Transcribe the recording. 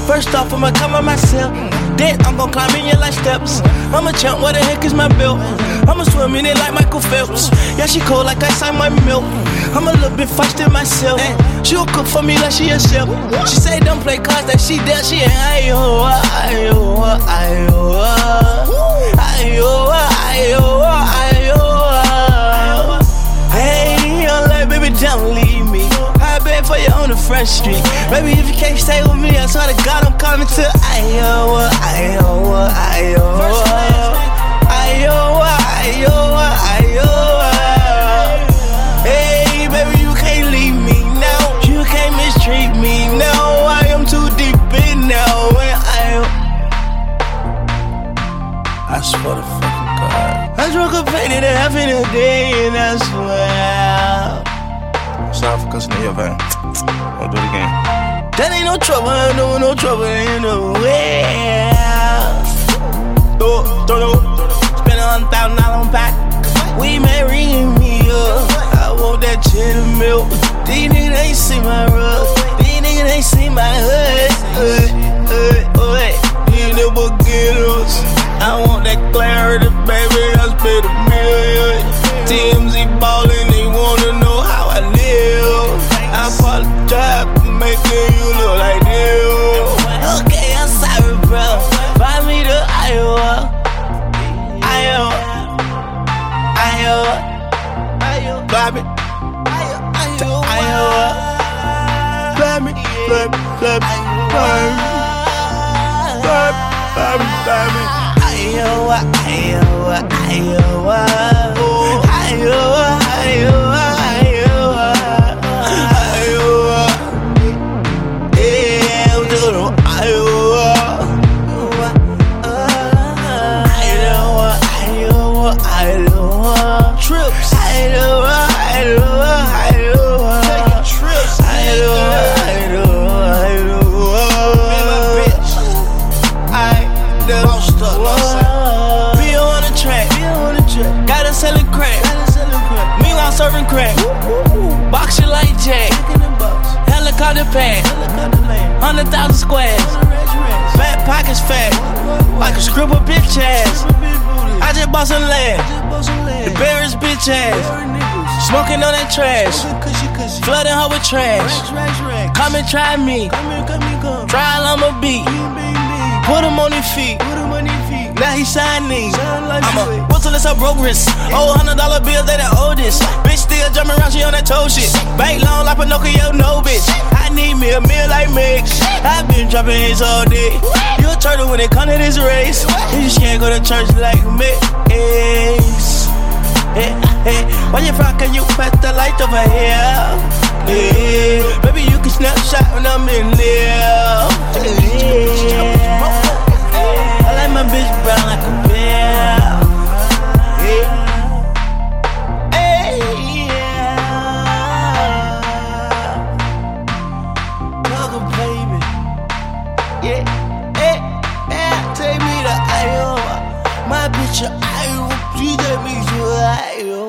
First off, I'ma cover myself. Then I'm gon' climb in you like steps. I'm a champ, what the heck is my belt? I'ma swim in it like Michael Phelps. Yeah, she cold like ice on my milk. I'm a little bit feisty myself. She'll cook for me like she a chef. She say don't play cards that she dealt. She ain't Iowa, Iowa, Iowa, Iowa, Iowa, Iowa. Hey, I'm like, baby, don't leave me. I beg for you on the front street. Baby, if you can't stay with me, I swear to God, I'm coming to Iowa, Iowa, Iowa, Iowa, Iowa, Iowa. Hey, baby, you can't leave me now. You can't mistreat me now. I am too deep in now. I swear to fucking God. I drunk a pain and a half in a day, and I swear. Sorry for cussing in your van. I'll do it again. That ain't no trouble, no trouble in the way. Spend $100,000 on back. We marrying me up. I want that cheddar milk. These niggas ain't see my rug. These niggas ain't see my hood. These never get us. I want that clarity, baby. I spent $1 million. TMZ ballin', they wanna know how I live. I apologize for making you look like this. Okay, I'm sorry, bro. Find me to Iowa, Iowa, Iowa, Iowa, Bobby, to Iowa, Bobby, Bobby, Iowa, Iowa, Iowa, Iowa, Iowa, Iowa, Iowa. Yeah, I'm doing Iowa, Iowa, Iowa, Iowa. Trips, Iowa, Iowa, Iowa. Taking trips, Iowa, Iowa, Iowa. Me and my bitch, be on the track, got us selling crack. Meanwhile, serving crack. Box you like Jack. Helicopter pad. 100,000 squares. Fat pockets fat. Like a scribble bitch ass. I just bought some land. The Barris bitch ass. Smoking on that trash. Flooding her with trash. Come and try me. Trial on my beat. Put him on his feet. Now he shining. I'm a whistleless her progress. Oh, $100 bills, they the oldest. Bitch still jumping around, she on that toe shit. Bank long like Pinocchio, no bitch. I need me a meal like Mix. I've been dropping hits all day. You a turtle when it come to this race. You just can't go to church like me. Hey, why you rockin'? You pass the light over here. Hey, baby, you can snapshot when I'm in there. I like my bitch brown like a bear. Welcome, baby. Take me to Iowa. My bitch, Iowa. She take me to Iowa.